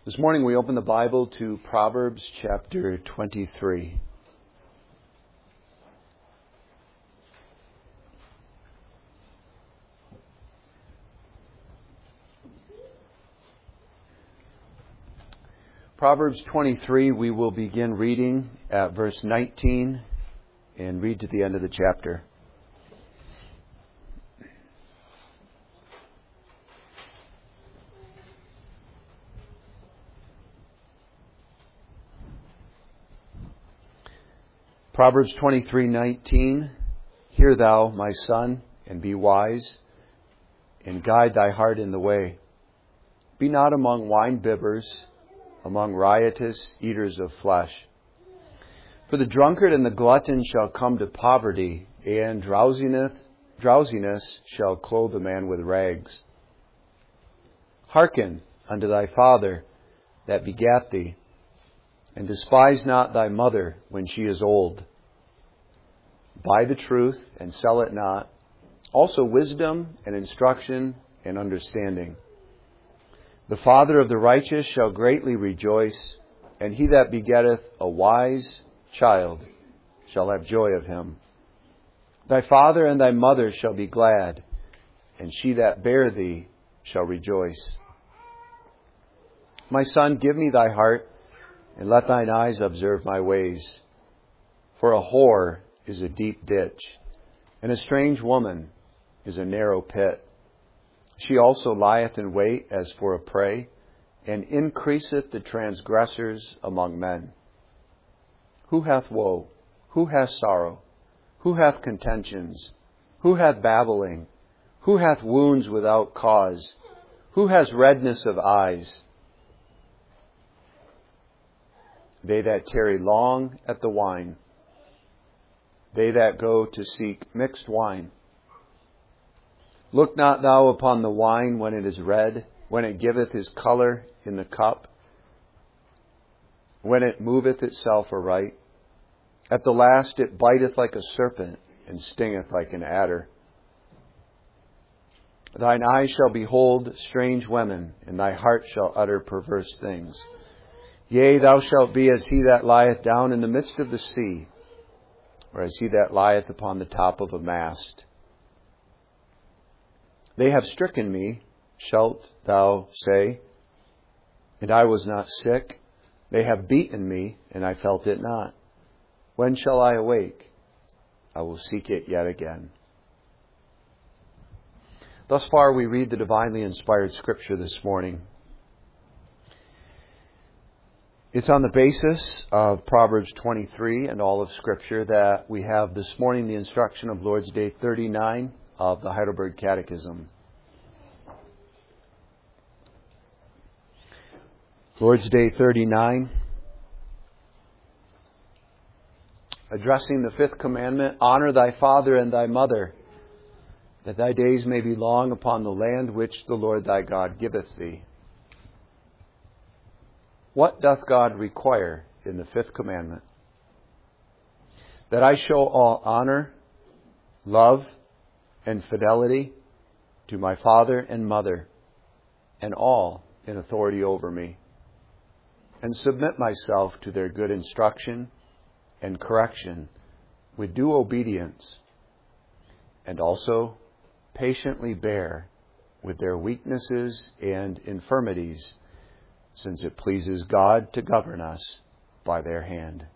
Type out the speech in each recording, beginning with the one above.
This morning we open the Bible to Proverbs chapter 23. Proverbs 23, we will begin reading at verse 19 and read to the end of the chapter. Proverbs 23:19, Hear thou, my son, and be wise, and guide thy heart in the way. Be not among wine-bibbers, among riotous eaters of flesh. For the drunkard and the glutton shall come to poverty, and drowsiness shall clothe a man with rags. Hearken unto thy father that begat thee, and despise not thy mother when she is old. Buy the truth and sell it not, also wisdom and instruction and understanding. The father of the righteous shall greatly rejoice, and he that begetteth a wise child shall have joy of him. Thy father and thy mother shall be glad, and she that bare thee shall rejoice. My son, give me thy heart, and let thine eyes observe my ways. For a whore is a deep ditch, and a strange woman is a narrow pit. She also lieth in wait as for a prey, and increaseth the transgressors among men. Who hath woe? Who hath sorrow? Who hath contentions? Who hath babbling? Who hath wounds without cause? Who has redness of eyes? They that tarry long at the wine, they that go to seek mixed wine. Look not thou upon the wine when it is red, when it giveth his colour in the cup, when it moveth itself aright. At the last it biteth like a serpent, and stingeth like an adder. Thine eyes shall behold strange women, and thy heart shall utter perverse things. Yea, thou shalt be as he that lieth down in the midst of the sea, or as he that lieth upon the top of a mast. They have stricken me, shalt thou say, and I was not sick. They have beaten me, and I felt it not. When shall I awake? I will seek it yet again. Thus far we read the divinely inspired Scripture this morning. It's on the basis of Proverbs 23 and all of Scripture that we have this morning the instruction of Lord's Day 39 of the Heidelberg Catechism. Lord's Day 39, addressing the fifth commandment, Honor thy father and thy mother, that thy days may be long upon the land which the Lord thy God giveth thee. What doth God require in the fifth commandment? That I show all honor, love, and fidelity to my father and mother, and all in authority over me, and submit myself to their good instruction and correction with due obedience, and also patiently bear with their weaknesses and infirmities, since it pleases God to govern us by their hand.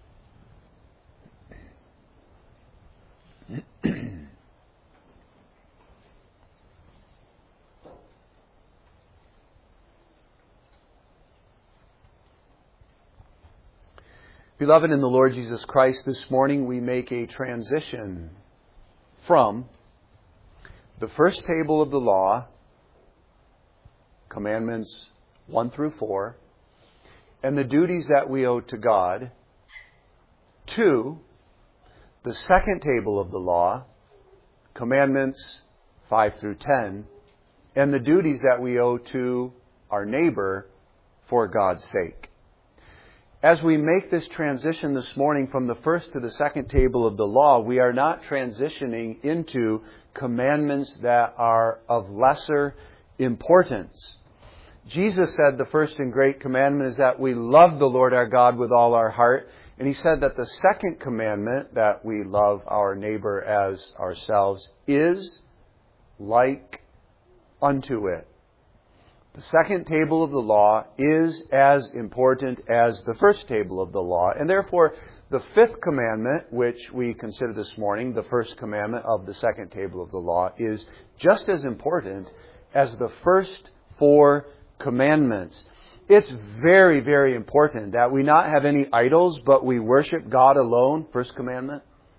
Beloved in the Lord Jesus Christ, this morning we make a transition from the first table of the law, commandments 1 through 4, and the duties that we owe to God, to the second table of the law, commandments 5 through 10, and the duties that we owe to our neighbor for God's sake. As we make this transition this morning from the first to the second table of the law, we are not transitioning into commandments that are of lesser importance. Jesus said the first and great commandment is that we love the Lord our God with all our heart. And He said that the second commandment, that we love our neighbor as ourselves, is like unto it. The second table of the law is as important as the first table of the law. And therefore, the fifth commandment, which we consider this morning, the first commandment of the second table of the law, is just as important as the first four commandments. It's very, very important that we not have any idols, but we worship God alone, first commandment.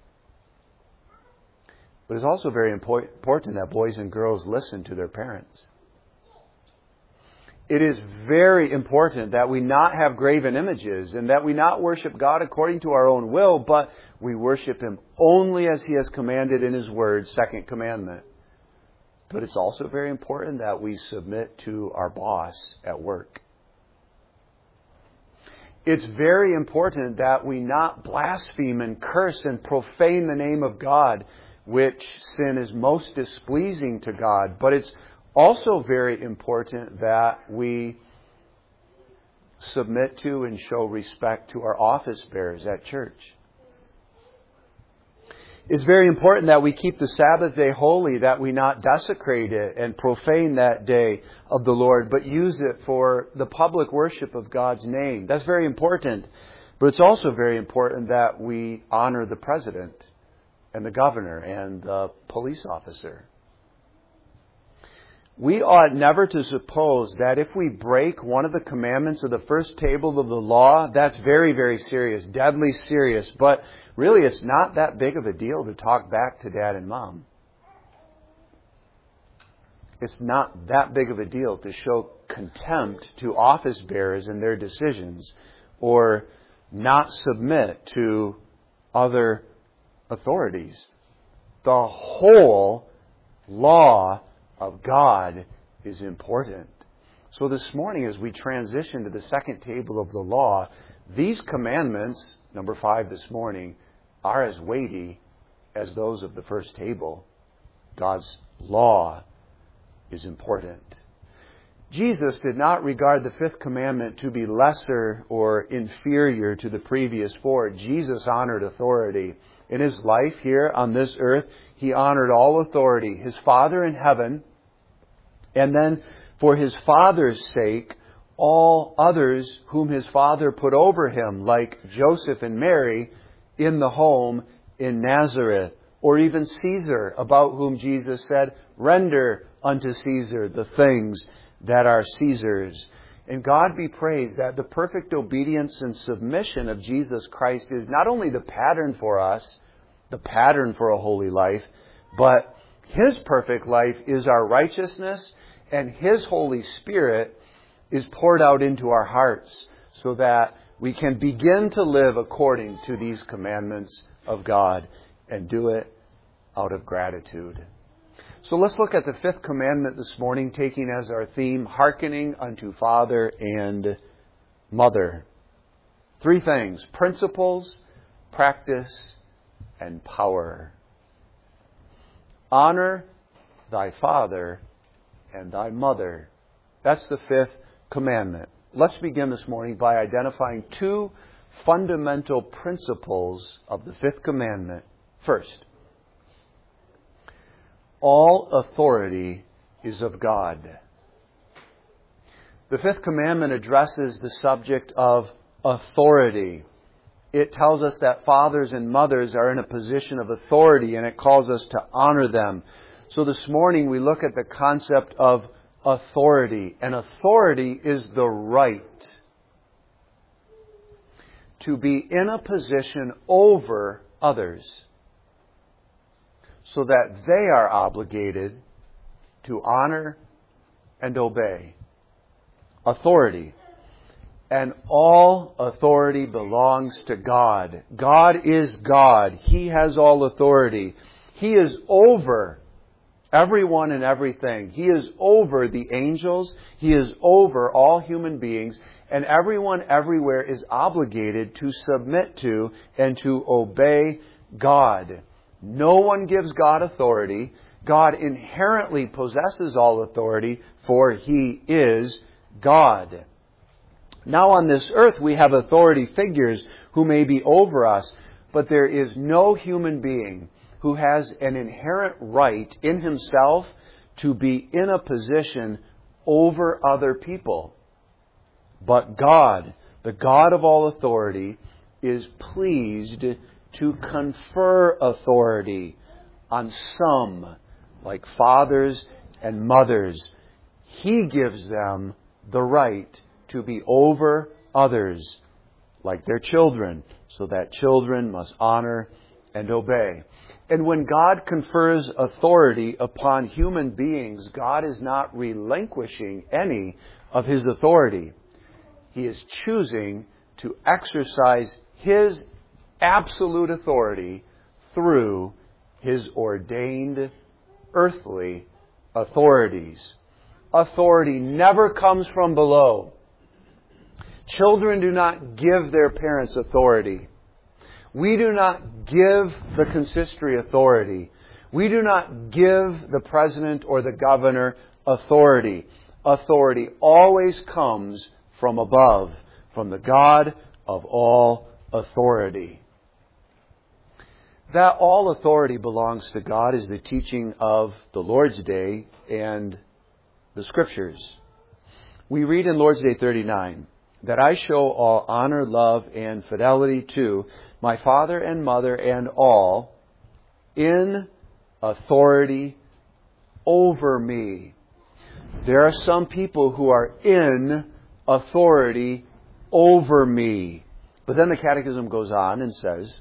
But it's also very important that boys and girls listen to their parents. It is very important that we not have graven images and that we not worship God according to our own will, but we worship Him only as He has commanded in His Word, second commandment. But it's also very important that we submit to our boss at work. It's very important that we not blaspheme and curse and profane the name of God, which sin is most displeasing to God. But it's also very important that we submit to and show respect to our office bearers at church. It's very important that we keep the Sabbath day holy, that we not desecrate it and profane that day of the Lord, but use it for the public worship of God's name. That's very important. But it's also very important that we honor the president and the governor and the police officer. We ought never to suppose that if we break one of the commandments of the first table of the law, that's very, very serious, deadly serious. But really, it's not that big of a deal to talk back to dad and mom. It's not that big of a deal to show contempt to office bearers and their decisions, or not submit to other authorities. The whole law of God is important. So this morning, as we transition to the second table of the law, these commandments, number 5 this morning, are as weighty as those of the first table. God's law is important. Jesus did not regard the fifth commandment to be lesser or inferior to the previous 4. Jesus honored authority. In His life here on this earth, He honored all authority. His Father in heaven, and then for His Father's sake, all others whom His Father put over Him, like Joseph and Mary in the home in Nazareth, or even Caesar, about whom Jesus said, "Render unto Caesar the things that are Caesar's." And God be praised that the perfect obedience and submission of Jesus Christ is not only the pattern for us, the pattern for a holy life, but His perfect life is our righteousness, and His Holy Spirit is poured out into our hearts so that we can begin to live according to these commandments of God and do it out of gratitude. So let's look at the fifth commandment this morning, taking as our theme, hearkening unto father and mother. 3 things: principles, practice, and power. Honor thy father and thy mother. That's the fifth commandment. Let's begin this morning by identifying 2 fundamental principles of the fifth commandment. First, all authority is of God. The fifth commandment addresses the subject of authority. It tells us that fathers and mothers are in a position of authority, and it calls us to honor them. So this morning we look at the concept of authority. And authority is the right to be in a position over others, so that they are obligated to honor and obey. Authority. And all authority belongs to God. God is God. He has all authority. He is over everyone and everything. He is over the angels. He is over all human beings. And everyone everywhere is obligated to submit to and to obey God. No one gives God authority. God inherently possesses all authority, for He is God. Now on this earth we have authority figures who may be over us, but there is no human being who has an inherent right in himself to be in a position over other people. But God, the God of all authority, is pleased to confer authority on some, like fathers and mothers. He gives them the right to be over others, like their children, so that children must honor and obey. And when God confers authority upon human beings, God is not relinquishing any of His authority. He is choosing to exercise His absolute authority through His ordained earthly authorities. Authority never comes from below. Children do not give their parents authority. We do not give the consistory authority. We do not give the president or the governor authority. Authority always comes from above, from the God of all authority. That all authority belongs to God is the teaching of the Lord's Day and the Scriptures. We read in Lord's Day 39, that I show all honor, love, and fidelity to my father and mother and all in authority over me. There are some people who are in authority over me. But then the Catechism goes on and says,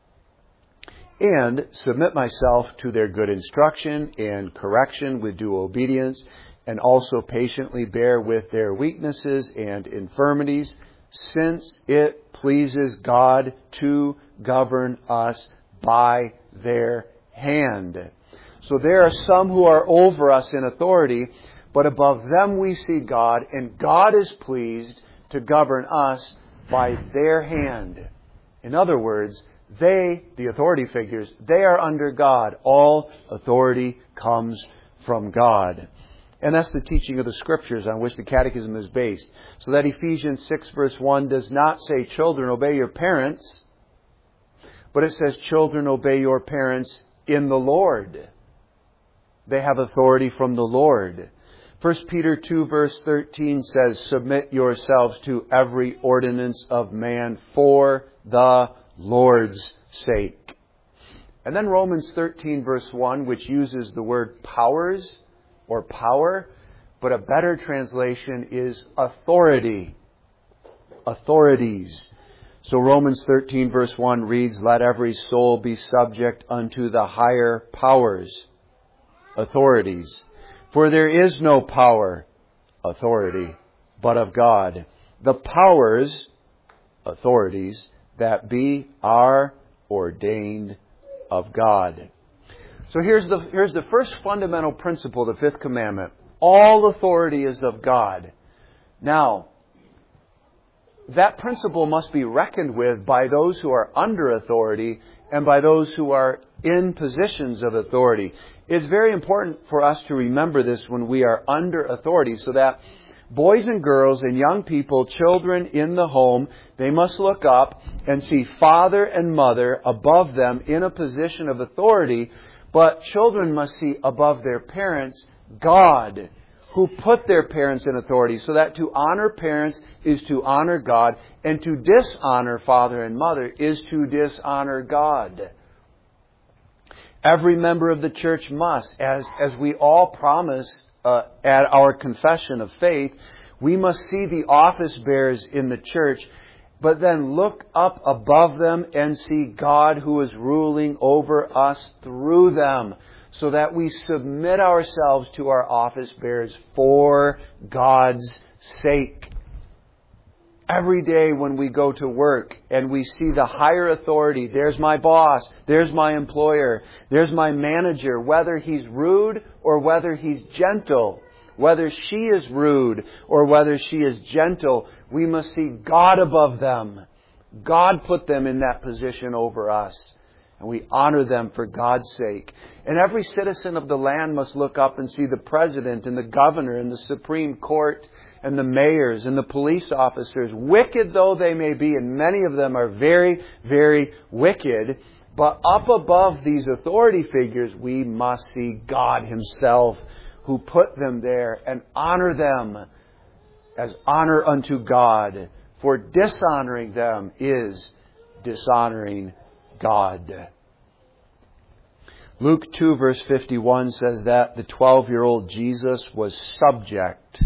and submit myself to their good instruction and correction with due obedience, and also patiently bear with their weaknesses and infirmities, since it pleases God to govern us by their hand. So there are some who are over us in authority, but above them we see God, and God is pleased to govern us by their hand. In other words, they, the authority figures, they are under God. All authority comes from God. And that's the teaching of the Scriptures on which the Catechism is based. So that Ephesians 6 verse 1 does not say, children, obey your parents, but it says, children, obey your parents in the Lord. They have authority from the Lord. 1 Peter 2 verse 13 says, submit yourselves to every ordinance of man for the Lord's sake. And then Romans 13 verse 1, which uses the word powers, or power, but a better translation is authority. Authorities. So Romans 13 verse 1 reads, let every soul be subject unto the higher powers, authorities. For there is no power, authority, but of God. The powers, authorities, that be are ordained of God. So here's the first fundamental principle, the fifth commandment. All authority is of God. Now, that principle must be reckoned with by those who are under authority and by those who are in positions of authority. It's very important for us to remember this when we are under authority, so that boys and girls and young people, children in the home, they must look up and see father and mother above them in a position of authority. But children must see above their parents God, who put their parents in authority, so that to honor parents is to honor God, and to dishonor father and mother is to dishonor God. Every member of the church must, as we all promise at our confession of faith, we must see the office bearers in the church, but then look up above them and see God who is ruling over us through them, so that we submit ourselves to our office bearers for God's sake. Every day when we go to work and we see the higher authority, there's my boss, there's my employer, there's my manager, whether he's rude or whether he's gentle, whether she is rude or whether she is gentle, we must see God above them. God put them in that position over us. And we honor them for God's sake. And every citizen of the land must look up and see the president and the governor and the Supreme Court and the mayors and the police officers, wicked though they may be, and many of them are very, very wicked. But up above these authority figures, we must see God Himself, who put them there, and honor them as honor unto God. For dishonoring them is dishonoring God. Luke 2 verse 51 says that the 12-year-old Jesus was subject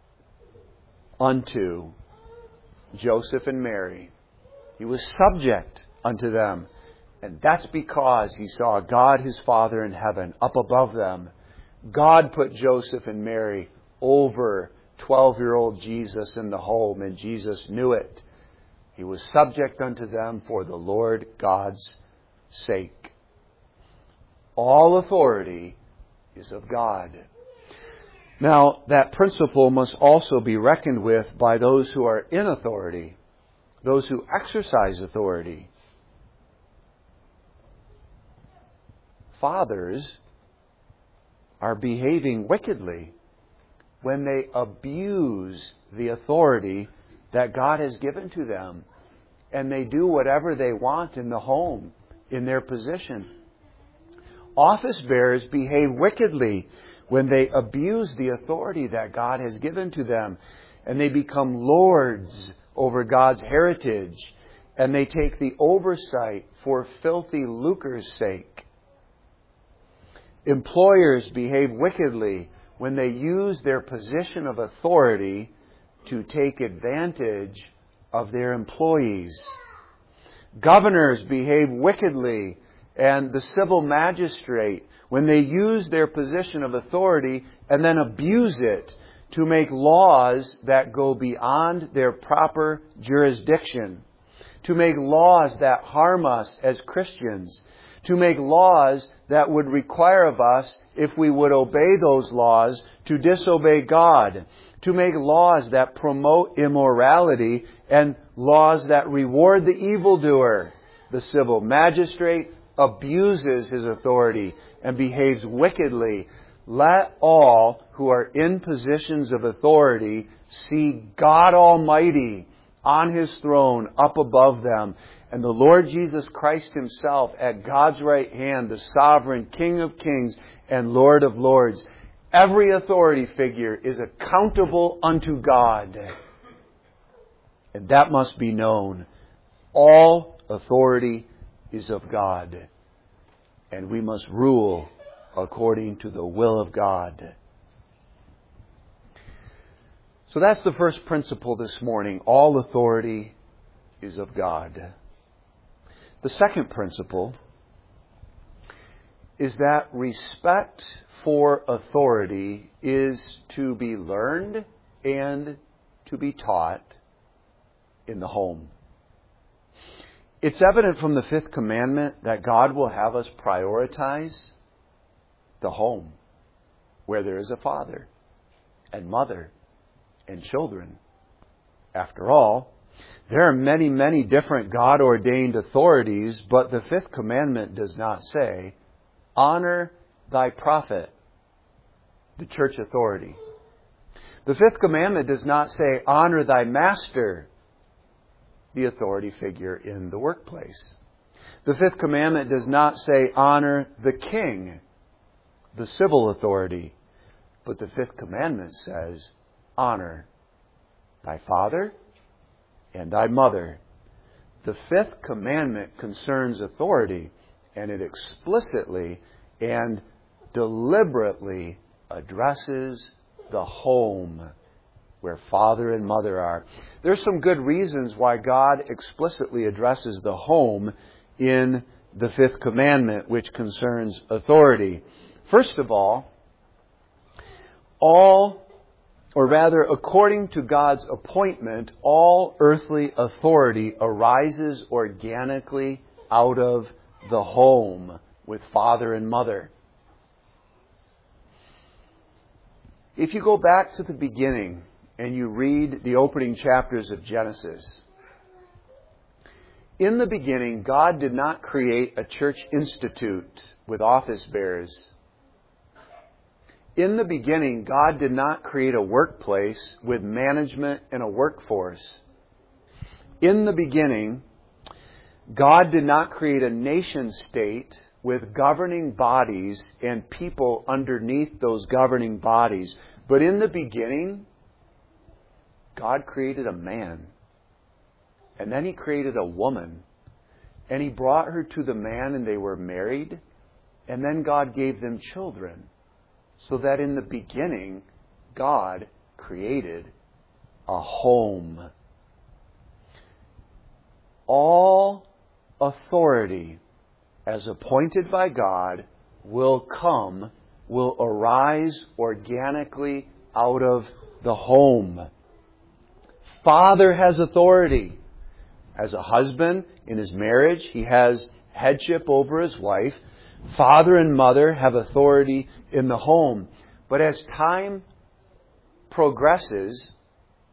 unto Joseph and Mary. He was subject unto them. And that's because He saw God His Father in heaven up above them. God put Joseph and Mary over 12-year-old Jesus in the home, and Jesus knew it. He was subject unto them for the Lord God's sake. All authority is of God. Now, that principle must also be reckoned with by those who are in authority, those who exercise authority. Fathers are behaving wickedly when they abuse the authority that God has given to them, and they do whatever they want in the home, in their position. Office bearers behave wickedly when they abuse the authority that God has given to them, and they become lords over God's heritage, and they take the oversight for filthy lucre's sake. Employers behave wickedly when they use their position of authority to take advantage of their employees. Governors behave wickedly, and the civil magistrate when they use their position of authority and then abuse it to make laws that go beyond their proper jurisdiction, to make laws that harm us as Christians, to make laws that would require of us, if we would obey those laws, to disobey God, to make laws that promote immorality and laws that reward the evildoer. The civil magistrate abuses his authority and behaves wickedly. Let all who are in positions of authority see God Almighty on His throne up above them, and the Lord Jesus Christ Himself at God's right hand, the sovereign King of kings and Lord of lords. Every authority figure is accountable unto God. And that must be known. All authority is of God. And we must rule according to the will of God. So that's the first principle this morning. All authority is of God. The second principle is that respect for authority is to be learned and to be taught in the home. It's evident from the fifth commandment that God will have us prioritize the home, where there is a father and mother and children. After all, there are many, many different God-ordained authorities, but the fifth commandment does not say, honor thy prophet, the church authority. The fifth commandment does not say, honor thy master, the authority figure in the workplace. The fifth commandment does not say, honor the king, the civil authority. But the fifth commandment says, honor thy father and thy mother. The fifth commandment concerns authority, and it explicitly and deliberately addresses the home where father and mother are. There's some good reasons why God explicitly addresses the home in the fifth commandment, which concerns authority. First of all, according to God's appointment, all earthly authority arises organically out of the home with father and mother. If you go back to the beginning and you read the opening chapters of Genesis, In the beginning, God did not create a church institute with office bearers. In the beginning, God did not create a workplace with management and a workforce. In the beginning, God did not create a nation state with governing bodies and people underneath those governing bodies. But in the beginning, God created a man. And then He created a woman. And He brought her to the man, and they were married. And then God gave them children. So that in the beginning, God created a home. All authority, as appointed by God, will arise organically out of the home. Father has authority. As a husband in his marriage, he has headship over his wife. Father and mother have authority in the home. But as time progresses,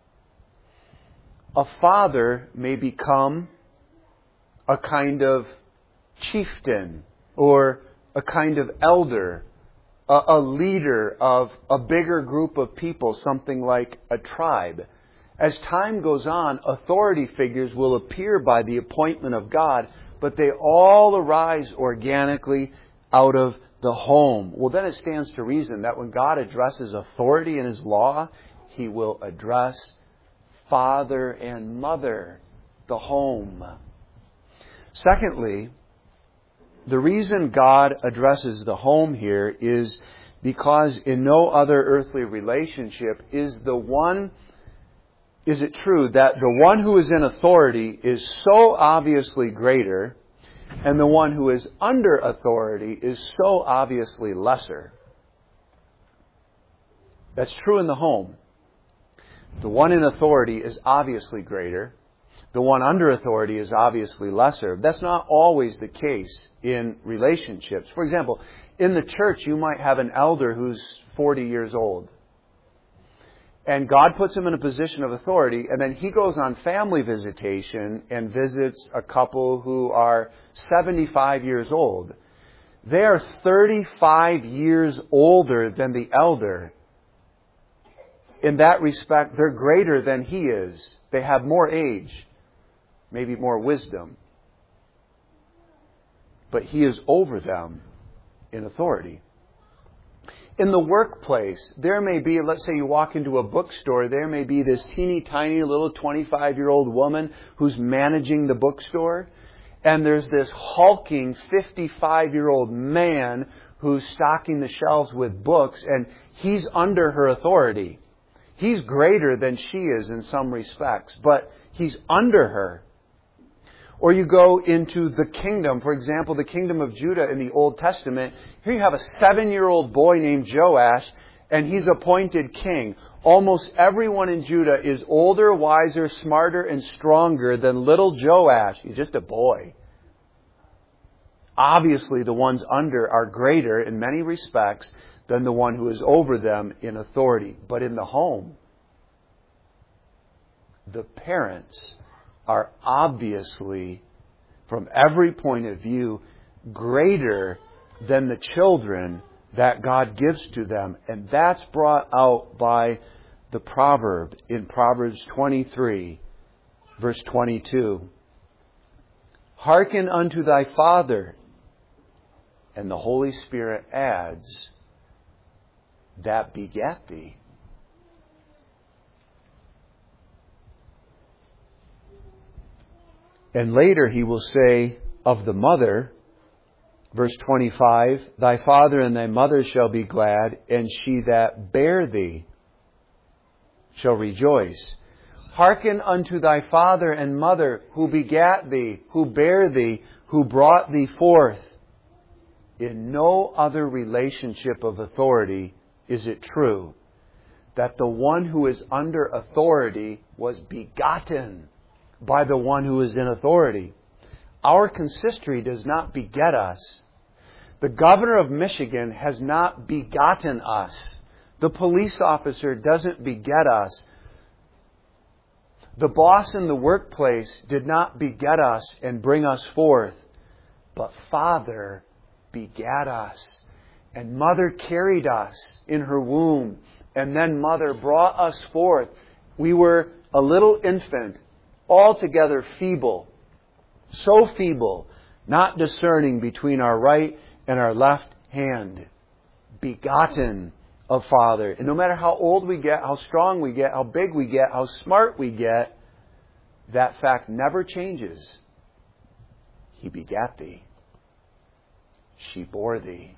a father may become a kind of chieftain or a kind of elder, a leader of a bigger group of people, something like a tribe. As time goes on, authority figures will appear by the appointment of God, but they all arise organically out of the home. Well, then it stands to reason that when God addresses authority in His law, He will address father and mother, the home. Secondly, the reason God addresses the home here is because in no other earthly relationship is it true that the one who is in authority is so obviously greater and the one who is under authority is so obviously lesser. That's true in the home. The one in authority is obviously greater. The one under authority is obviously lesser. That's not always the case in relationships. For example, in the church you might have an elder who's 40 years old. And God puts him in a position of authority, and then he goes on family visitation and visits a couple who are 75 years old. They are 35 years older than the elder. In that respect, they're greater than he is. They have more age, maybe more wisdom. But he is over them in authority. In the workplace, there may be, let's say you walk into a bookstore, there may be this teeny tiny little 25-year-old woman who's managing the bookstore. And there's this hulking 55-year-old man who's stocking the shelves with books, and he's under her authority. He's greater than she is in some respects, but he's under her. Or you go into the kingdom, for example, the kingdom of Judah in the Old Testament. Here you have a 7-year-old boy named Joash, and he's appointed king. Almost everyone in Judah is older, wiser, smarter, and stronger than little Joash. He's just a boy. Obviously, the ones under are greater in many respects than the one who is over them in authority. But in the home, the parents are obviously, from every point of view, greater than the children that God gives to them. And that's brought out by the proverb in Proverbs 23, verse 22. Hearken unto thy father, and the Holy Spirit adds, that begat thee. And later he will say of the mother, verse 25, thy father and thy mother shall be glad, and she that bare thee shall rejoice. Hearken unto thy father and mother, who begat thee, who bare thee, who brought thee forth. In no other relationship of authority is it true that the one who is under authority was begotten by the one who is in authority. Our consistory does not beget us. The governor of Michigan has not begotten us. The police officer doesn't beget us. The boss in the workplace did not beget us and bring us forth, but Father begat us. And Mother carried us in her womb, and then Mother brought us forth. We were a little infant, altogether feeble, so feeble, not discerning between our right and our left hand, begotten of Father. And no matter how old we get, how strong we get, how big we get, how smart we get, that fact never changes. He begat thee. She bore thee.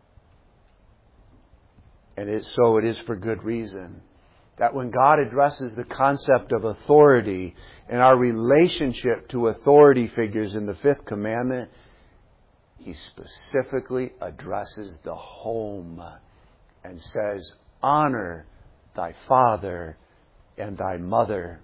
And so it is for good reason. That when God addresses the concept of authority and our relationship to authority figures in the fifth commandment, He specifically addresses the home and says, honor thy father and thy mother.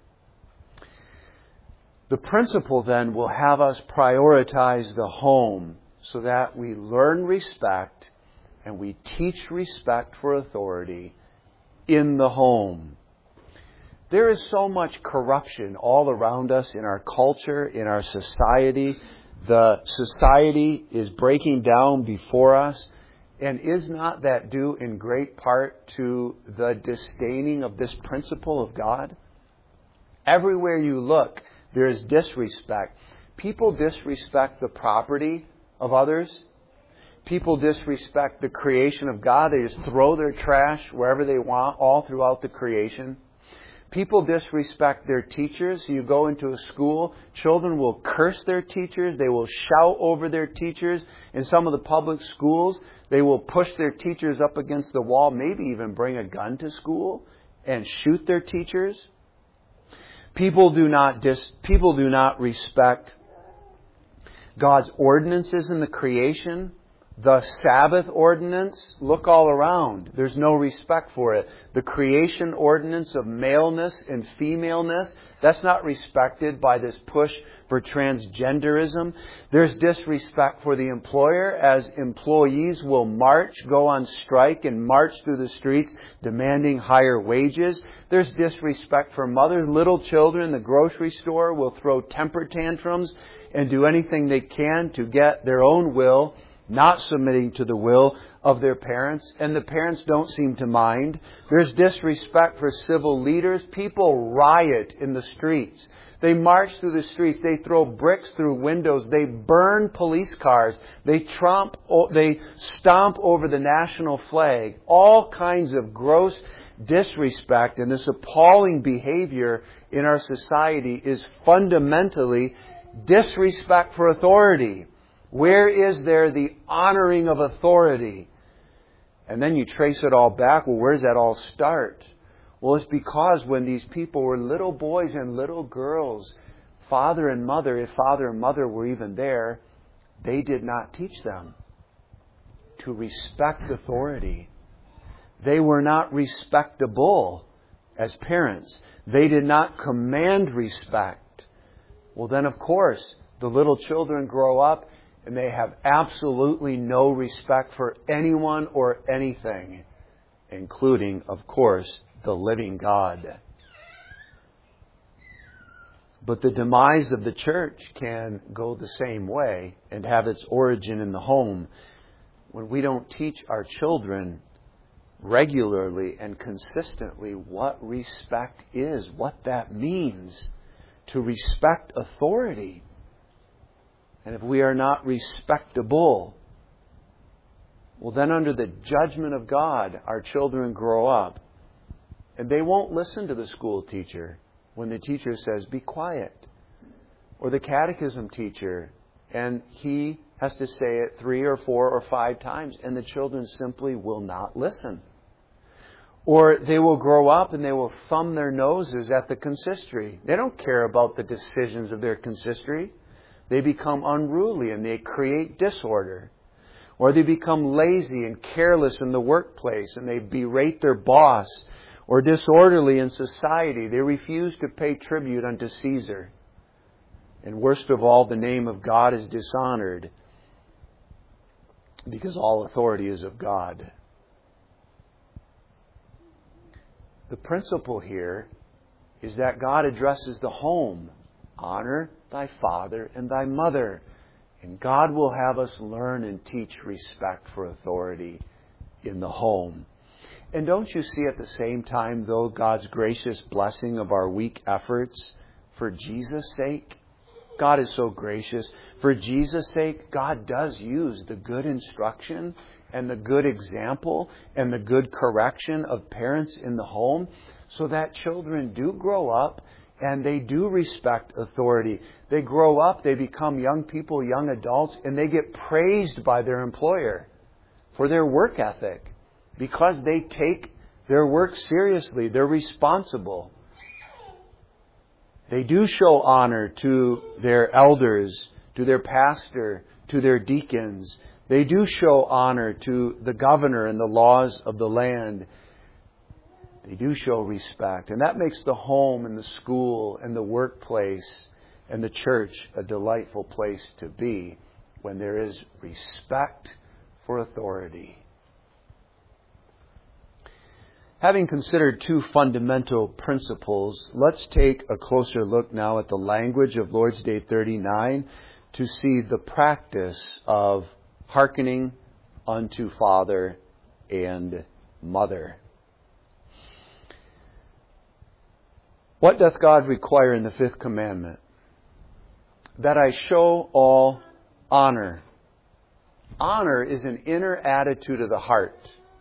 The principle then will have us prioritize the home so that we learn respect and we teach respect for authority in the home. There is so much corruption all around us in our culture, in our society. The society is breaking down before us. And is not that due in great part to the disdaining of this principle of God? Everywhere you look, there is disrespect. People disrespect the property of others. People disrespect the creation of God. They just throw their trash wherever they want, all throughout the creation. People disrespect their teachers. You go into a school, children will curse their teachers. They will shout over their teachers. In some of the public schools, they will push their teachers up against the wall, maybe even bring a gun to school and shoot their teachers. People do not respect God's ordinances in the creation. The Sabbath ordinance, look all around. There's no respect for it. The creation ordinance of maleness and femaleness, that's not respected by this push for transgenderism. There's disrespect for the employer as employees will march, go on strike, and march through the streets demanding higher wages. There's disrespect for mothers. Little children in the grocery store will throw temper tantrums and do anything they can to get their own will, not submitting to the will of their parents, and the parents don't seem to mind. There's disrespect for civil leaders. People riot in the streets. They march through the streets. They throw bricks through windows. They burn police cars. They stomp over the national flag. All kinds of gross disrespect, and this appalling behavior in our society is fundamentally disrespect for authority. Where is there the honoring of authority? And then you trace it all back. Well, where does that all start? Well, it's because when these people were little boys and little girls, father and mother, if father and mother were even there, they did not teach them to respect authority. They were not respectable as parents. They did not command respect. Well, then, of course, the little children grow up and they have absolutely no respect for anyone or anything, including, of course, the living God. But the demise of the church can go the same way and have its origin in the home. When we don't teach our children regularly and consistently what respect is, what that means to respect authority. And if we are not respectable, well, then under the judgment of God, our children grow up. And they won't listen to the school teacher when the teacher says, be quiet. Or the catechism teacher, and he has to say it 3 or 4 or 5 times, and the children simply will not listen. Or they will grow up and they will thumb their noses at the consistory. They don't care about the decisions of their consistory. They become unruly and they create disorder. Or they become lazy and careless in the workplace and they berate their boss. Or disorderly in society. They refuse to pay tribute unto Caesar. And worst of all, the name of God is dishonored because all authority is of God. The principle here is that God addresses the home. Honor thy father and thy mother. And God will have us learn and teach respect for authority in the home. And don't you see at the same time, though, God's gracious blessing of our weak efforts for Jesus' sake? God is so gracious. For Jesus' sake, God does use the good instruction and the good example and the good correction of parents in the home so that children do grow up and they do respect authority. They grow up, they become young people, young adults, and they get praised by their employer for their work ethic because they take their work seriously. They're responsible. They do show honor to their elders, to their pastor, to their deacons. They do show honor to the governor and the laws of the land. They do show respect. And that makes the home and the school and the workplace and the church a delightful place to be when there is respect for authority. Having considered two fundamental principles, let's take a closer look now at the language of Lord's Day 39 to see the practice of hearkening unto father and mother. What doth God require in the fifth commandment? That I show all honor. Honor is an inner attitude of the heart.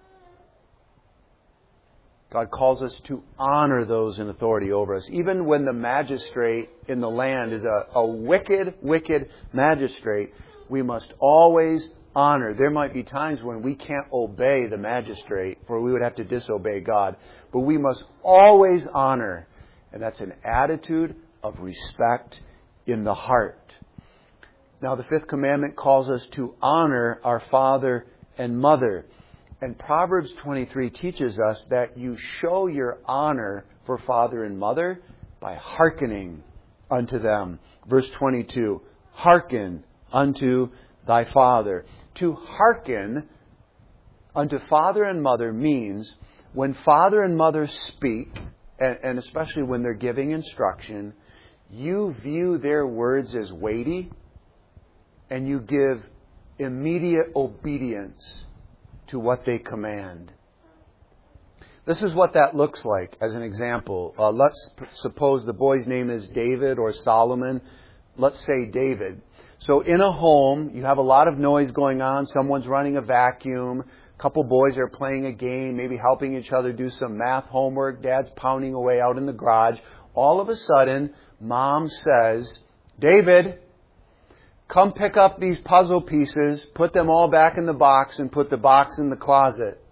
God calls us to honor those in authority over us. Even when the magistrate in the land is a wicked, wicked magistrate, we must always honor. There might be times when we can't obey the magistrate, for we would have to disobey God. But we must always honor. And that's an attitude of respect in the heart. Now, the fifth commandment calls us to honor our father and mother. And Proverbs 23 teaches us that you show your honor for father and mother by hearkening unto them. Verse 22, hearken unto thy father. To hearken unto father and mother means when father and mother speak, and especially when they're giving instruction, you view their words as weighty and you give immediate obedience to what they command. This is what that looks like as an example. Let's suppose the boy's name is David or Solomon. Let's say David. So in a home, you have a lot of noise going on. Someone's running a vacuum. A couple boys are playing a game, maybe helping each other do some math homework. Dad's pounding away out in the garage. All of a sudden, Mom says, David, come pick up these puzzle pieces, put them all back in the box, and put the box in the closet.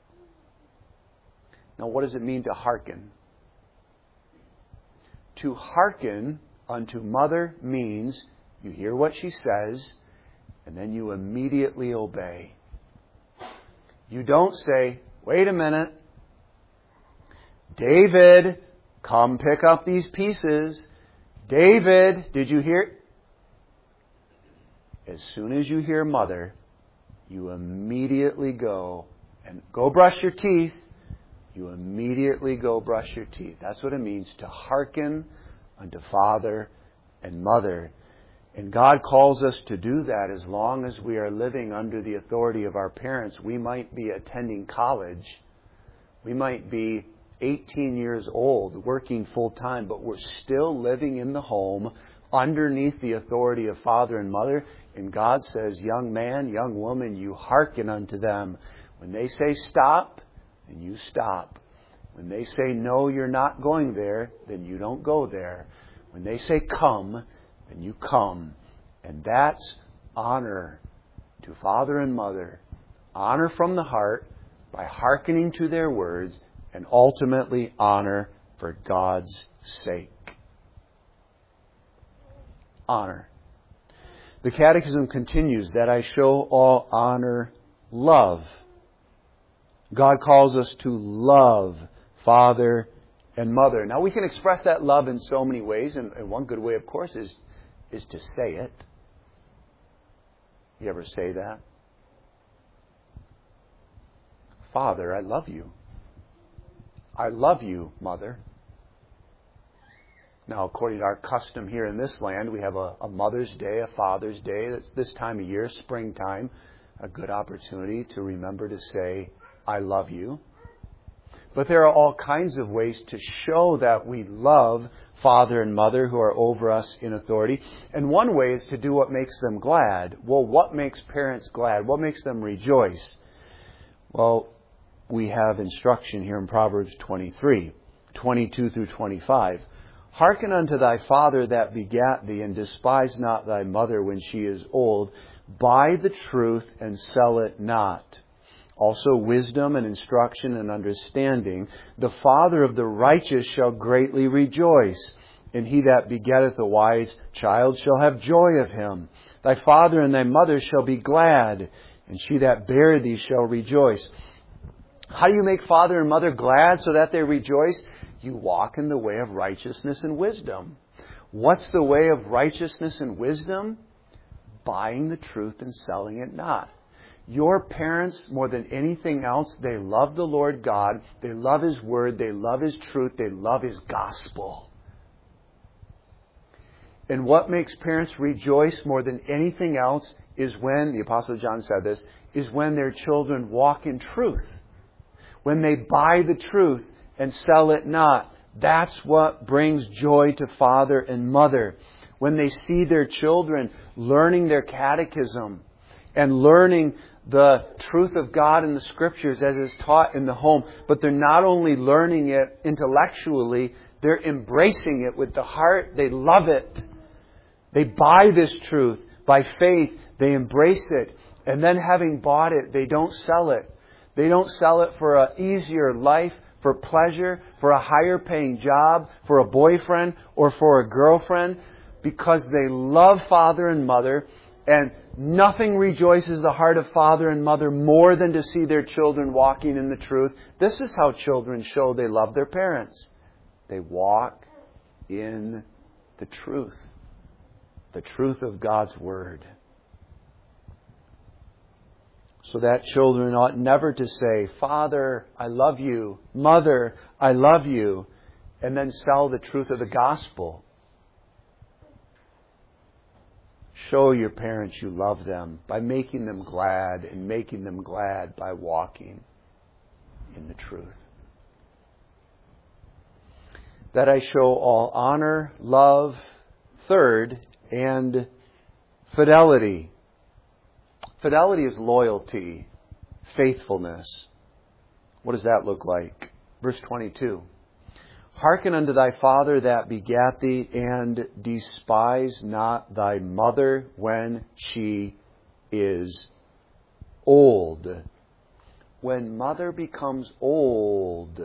Now, what does it mean to hearken? To hearken unto mother means you hear what she says, and then you immediately obey. You don't say, wait a minute, David, come pick up these pieces. David, did you hear? As soon as you hear mother, you immediately go and go brush your teeth. You immediately go brush your teeth. That's what it means to hearken unto father and mother. And God calls us to do that as long as we are living under the authority of our parents. We might be attending college. We might be 18 years old, working full time, but we're still living in the home underneath the authority of father and mother. And God says, young man, young woman, you hearken unto them. When they say stop, then you stop. When they say no, you're not going there, then you don't go there. When they say come, then you come. And that's honor to father and mother. Honor from the heart by hearkening to their words, and ultimately honor for God's sake. Honor. The Catechism continues that I show all honor, love. God calls us to love father and mother. Now we can express that love in so many ways, and one good way, of course, is to say it. You ever say that? Father, I love you. I love you, mother. Now, according to our custom here in this land, we have a Mother's Day, a Father's Day. That's this time of year, springtime, a good opportunity to remember to say, I love you. But there are all kinds of ways to show that we love father and mother who are over us in authority. And one way is to do what makes them glad. Well, what makes parents glad? What makes them rejoice? Well, we have instruction here in Proverbs 23, 22 through 25. Hearken unto thy father that begat thee, and despise not thy mother when she is old. Buy the truth and sell it not. Also wisdom and instruction and understanding. The father of the righteous shall greatly rejoice, and he that begetteth a wise child shall have joy of him. Thy father and thy mother shall be glad, and she that bare thee shall rejoice. How do you make father and mother glad so that they rejoice? You walk in the way of righteousness and wisdom. What's the way of righteousness and wisdom? Buying the truth and selling it not. Your parents, more than anything else, they love the Lord God. They love His Word. They love His truth. They love His gospel. And what makes parents rejoice more than anything else is when, the Apostle John said this, is when their children walk in truth. When they buy the truth and sell it not. That's what brings joy to father and mother. When they see their children learning their catechism and learning the truth of God in the Scriptures as is taught in the home, but they're not only learning it intellectually, they're embracing it with the heart. They love it. They buy this truth. By faith, they embrace it. And then having bought it, they don't sell it. They don't sell it for an easier life, for pleasure, for a higher paying job, for a boyfriend, or for a girlfriend, because they love father and mother, and nothing rejoices the heart of father and mother more than to see their children walking in the truth. This is how children show they love their parents. They walk in the truth of God's Word. So that children ought never to say, Father, I love you. Mother, I love you. And then sell the truth of the gospel. Show your parents you love them by making them glad, and making them glad by walking in the truth. That I show all honor, love, third, and fidelity. Fidelity is loyalty, faithfulness. What does that look like? Verse 22. Hearken unto thy father that begat thee, and despise not thy mother when she is old. When mother becomes old,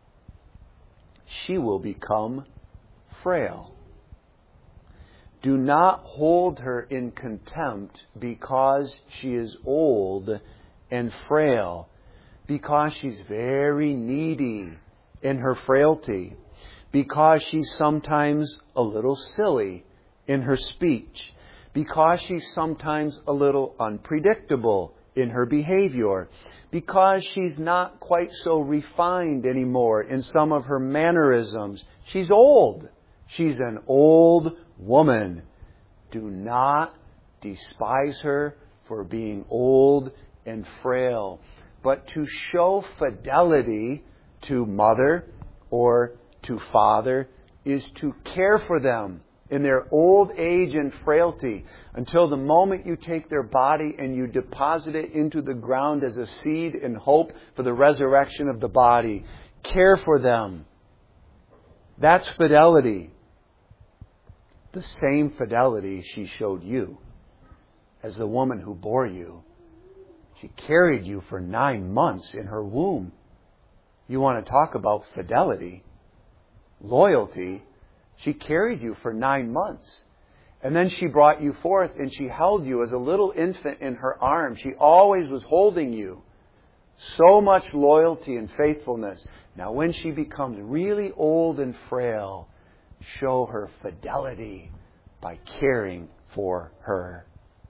she will become frail. Do not hold her in contempt because she is old and frail, because she's very needy in her frailty, because she's sometimes a little silly in her speech, because she's sometimes a little unpredictable in her behavior, because she's not quite so refined anymore in some of her mannerisms. She's old. She's an old woman. Do not despise her for being old and frail, but to show fidelity to mother or to father is to care for them in their old age and frailty until the moment you take their body and you deposit it into the ground as a seed in hope for the resurrection of the body. Care for them. That's fidelity. The same fidelity she showed you as the woman who bore you. She carried you for 9 months in her womb. You want to talk about fidelity, loyalty. She carried you for 9 months. And then she brought you forth and she held you as a little infant in her arms. She always was holding you. So much loyalty and faithfulness. Now when she becomes really old and frail, show her fidelity by caring for her.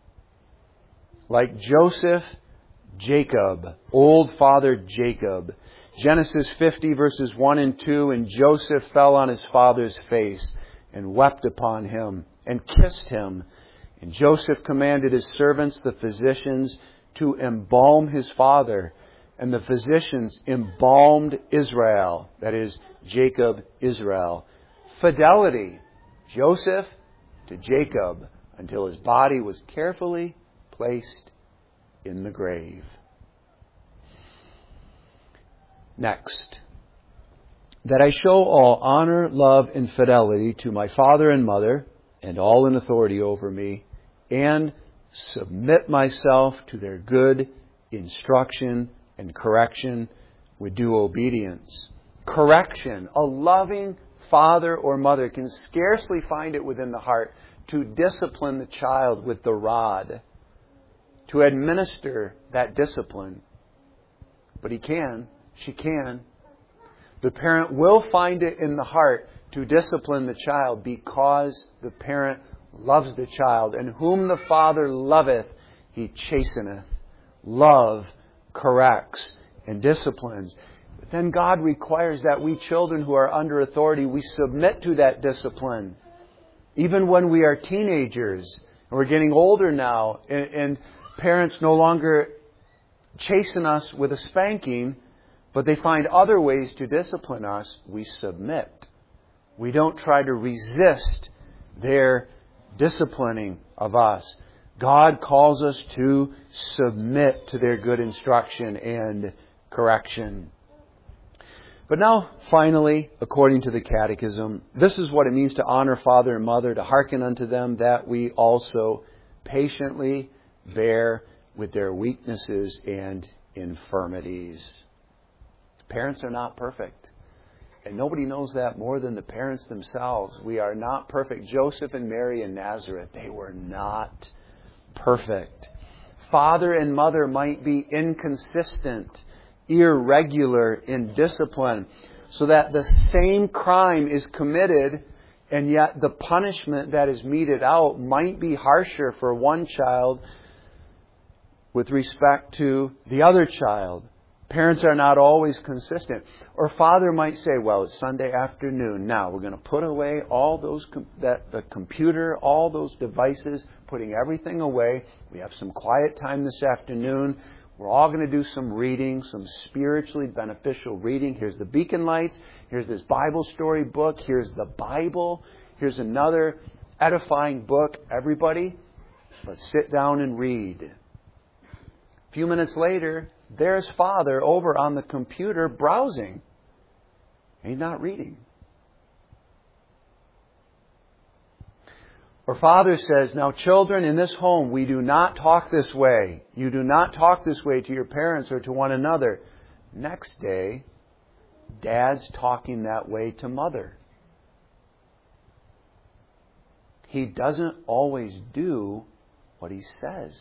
Like Joseph, Jacob, old father Jacob. Genesis 50 verses 1 and 2, and Joseph fell on his father's face. and wept upon him and kissed him. And Joseph commanded his servants, the physicians, to embalm his father. And the physicians embalmed Israel, that is, Jacob, Israel. Fidelity, Joseph to Jacob, until his body was carefully placed in the grave. Next, that I show all honor, love, and fidelity to my father and mother, and all in authority over me, and submit myself to their good instruction and correction with due obedience. Correction. A loving father or mother can scarcely find it within the heart to discipline the child with the rod, to administer that discipline. But he can, she can. The parent will find it in the heart to discipline the child because the parent loves the child. And whom the Father loveth, He chasteneth. Love corrects and disciplines. But then God requires that we children who are under authority, we submit to that discipline. Even when we are teenagers, and we're getting older now, and parents no longer chasten us with a spanking, but they find other ways to discipline us, we submit. We don't try to resist their disciplining of us. God calls us to submit to their good instruction and correction. But now, finally, according to the Catechism, this is what it means to honor father and mother, to hearken unto them, that we also patiently bear with their weaknesses and infirmities. Parents are not perfect. And nobody knows that more than the parents themselves. We are not perfect. Joseph and Mary in Nazareth, they were not perfect. Father and mother might be inconsistent, irregular in discipline, so that the same crime is committed, and yet the punishment that is meted out might be harsher for one child with respect to the other child. Parents are not always consistent. Or father might say, well, it's Sunday afternoon. Now we're going to put away all those, the computer, all those devices, putting everything away. We have some quiet time this afternoon. We're all going to do some reading, some spiritually beneficial reading. Here's the beacon lights. Here's this Bible story book. Here's the Bible. Here's another edifying book. Everybody, let's sit down and read. A few minutes later, there's father over on the computer browsing. He's not reading. Or father says, now children, in this home, we do not talk this way. You do not talk this way to your parents or to one another. Next day, dad's talking that way to mother. He doesn't always do what he says.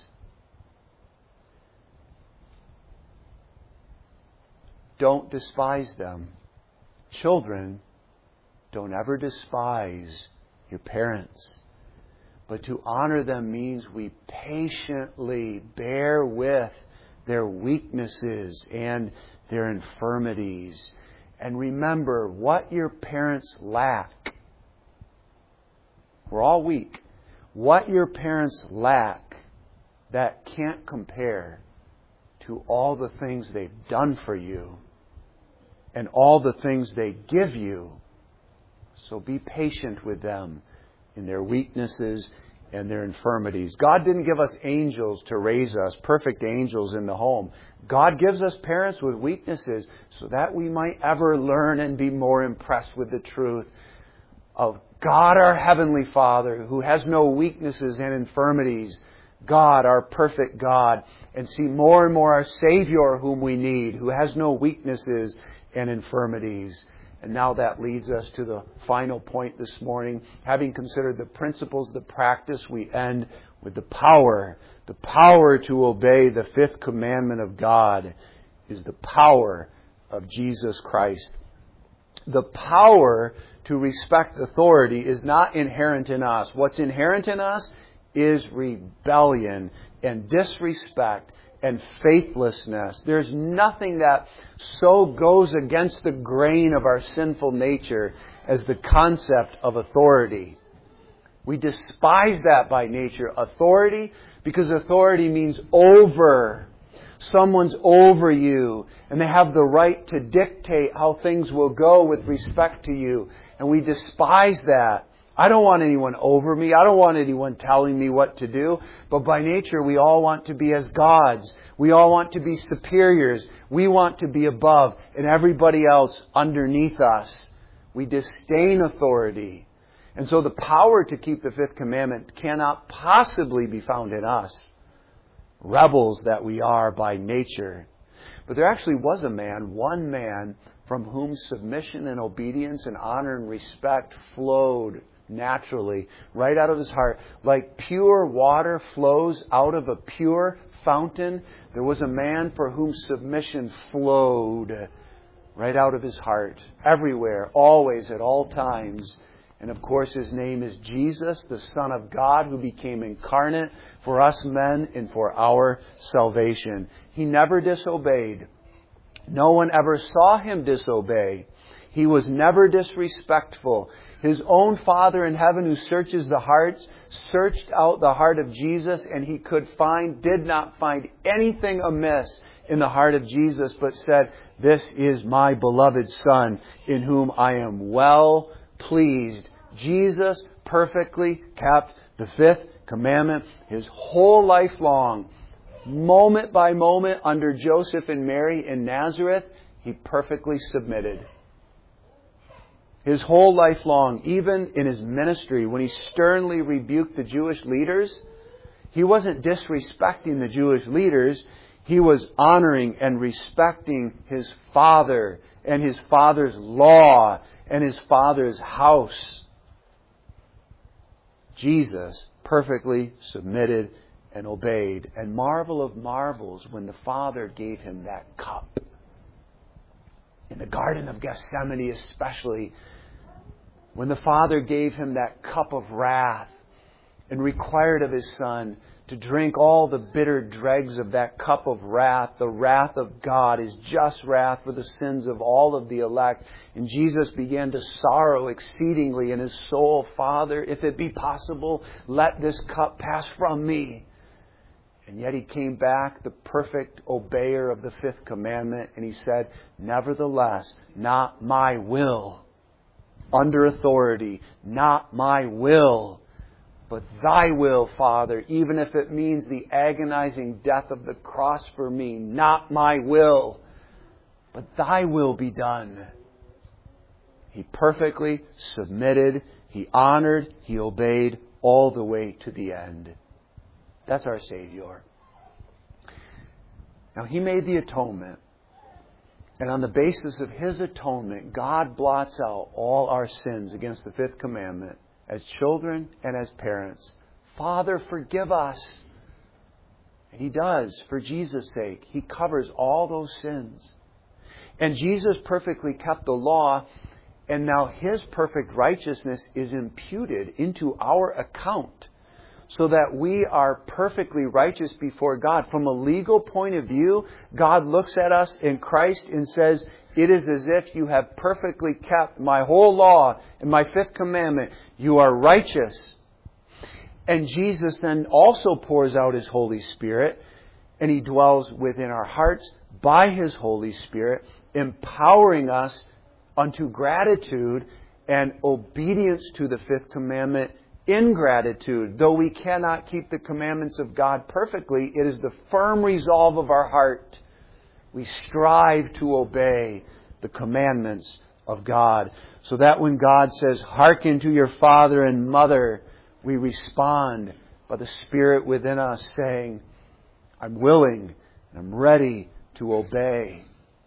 Don't despise them. Children, don't ever despise your parents. But to honor them means we patiently bear with their weaknesses and their infirmities. And remember what your parents lack. We're all weak. What your parents lack, that can't compare to all the things they've done for you and all the things they give you. So be patient with them in their weaknesses and their infirmities. God didn't give us angels to raise us, perfect angels in the home. God gives us parents with weaknesses so that we might ever learn and be more impressed with the truth of God, our Heavenly Father, who has no weaknesses and infirmities. God, our perfect God, and see more and more our Savior whom we need, who has no weaknesses and infirmities. And now that leads us to the final point this morning. Having considered the principles, the practice, we end with the power. The power to obey the fifth commandment of God is the power of Jesus Christ. The power to respect authority is not inherent in us. What's inherent in us is rebellion and disrespect and faithlessness. There's nothing that so goes against the grain of our sinful nature as the concept of authority. We despise that by nature, authority, because authority means over. Someone's over you, and they have the right to dictate how things will go with respect to you. And we despise that. I don't want anyone over me. I don't want anyone telling me what to do. But by nature, we all want to be as gods. We all want to be superiors. We want to be above, and everybody else underneath us. We disdain authority. And so the power to keep the fifth commandment cannot possibly be found in us, rebels that we are by nature. But there actually was one man, from whom submission and obedience and honor and respect flowed naturally, right out of his heart. Like pure water flows out of a pure fountain, there was a man for whom submission flowed right out of his heart, everywhere, always, at all times. And of course, His name is Jesus, the Son of God, who became incarnate for us men and for our salvation. He never disobeyed. No one ever saw Him disobey. He was never disrespectful. His own Father in heaven, who searches the hearts, searched out the heart of Jesus, and He did not find anything amiss in the heart of Jesus, but said, "This is my beloved Son, in whom I am well pleased." Jesus perfectly kept the fifth commandment His whole life long. Moment by moment, under Joseph and Mary in Nazareth, He perfectly submitted. His whole life long, even in His ministry, when He sternly rebuked the Jewish leaders, He wasn't disrespecting the Jewish leaders. He was honoring and respecting His Father and His Father's law and His Father's house. Jesus perfectly submitted and obeyed. And marvel of marvels, when the Father gave Him that cup, in the Garden of Gethsemane especially, when the Father gave Him that cup of wrath and required of His Son to drink all the bitter dregs of that cup of wrath, the wrath of God, His just wrath for the sins of all of the elect. And Jesus began to sorrow exceedingly in His soul. "Father, if it be possible, let this cup pass from me." And yet He came back, the perfect obeyer of the fifth commandment, and He said, "Nevertheless, not my will." Under authority, "Not my will, but Thy will, Father, even if it means the agonizing death of the cross for me. Not my will, but Thy will be done." He perfectly submitted, He honored, He obeyed all the way to the end. That's our Savior. Now, He made the atonement. And on the basis of His atonement, God blots out all our sins against the fifth commandment as children and as parents. "Father, forgive us." And He does, for Jesus' sake. He covers all those sins. And Jesus perfectly kept the law, and now His perfect righteousness is imputed into our account, so that we are perfectly righteous before God. From a legal point of view, God looks at us in Christ and says, "It is as if you have perfectly kept my whole law and my fifth commandment. You are righteous." And Jesus then also pours out His Holy Spirit, and He dwells within our hearts by His Holy Spirit, empowering us unto gratitude and obedience to the fifth commandment. In gratitude, though we cannot keep the commandments of God perfectly, it is the firm resolve of our heart. We strive to obey the commandments of God, so that when God says, "Hearken to your father and mother," we respond by the Spirit within us saying, "I'm willing and I'm ready to obey."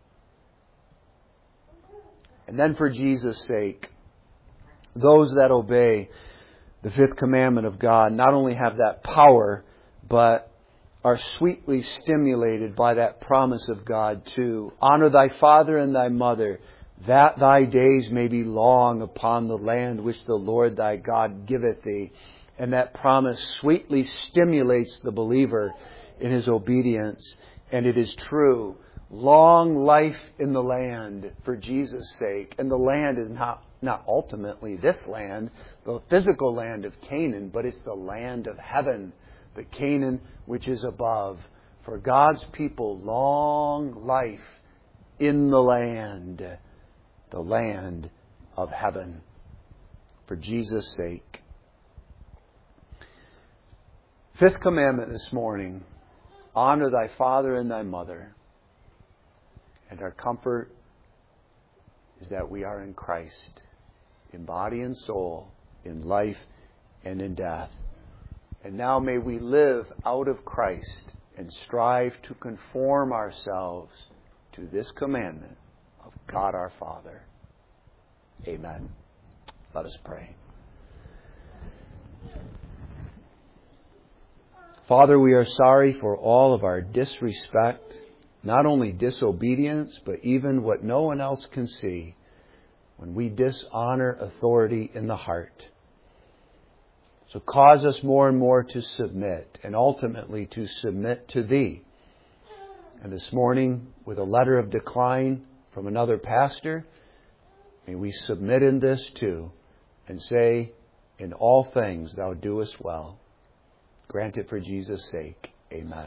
And then for Jesus' sake, those that obey the fifth commandment of God not only have that power, but are sweetly stimulated by that promise of God too. "Honor thy father and thy mother, that thy days may be long upon the land which the Lord thy God giveth thee." And that promise sweetly stimulates the believer in his obedience. And it is true. Long life in the land for Jesus' sake. And the land is not ultimately this land, the physical land of Canaan, but it's the land of heaven, the Canaan which is above. For God's people, long life in the land of heaven, for Jesus' sake. Fifth commandment this morning, honor thy father and thy mother. And our comfort is that we are in Christ, in body and soul, in life and in death. And now may we live out of Christ and strive to conform ourselves to this commandment of God our Father. Amen. Let us pray. Father, we are sorry for all of our disrespect, not only disobedience, but even what no one else can see, when we dishonor authority in the heart. So cause us more and more to submit, and ultimately to submit to Thee. And this morning, with a letter of decline from another pastor, may we submit in this too, and say, in all things Thou doest well. Grant it for Jesus' sake. Amen.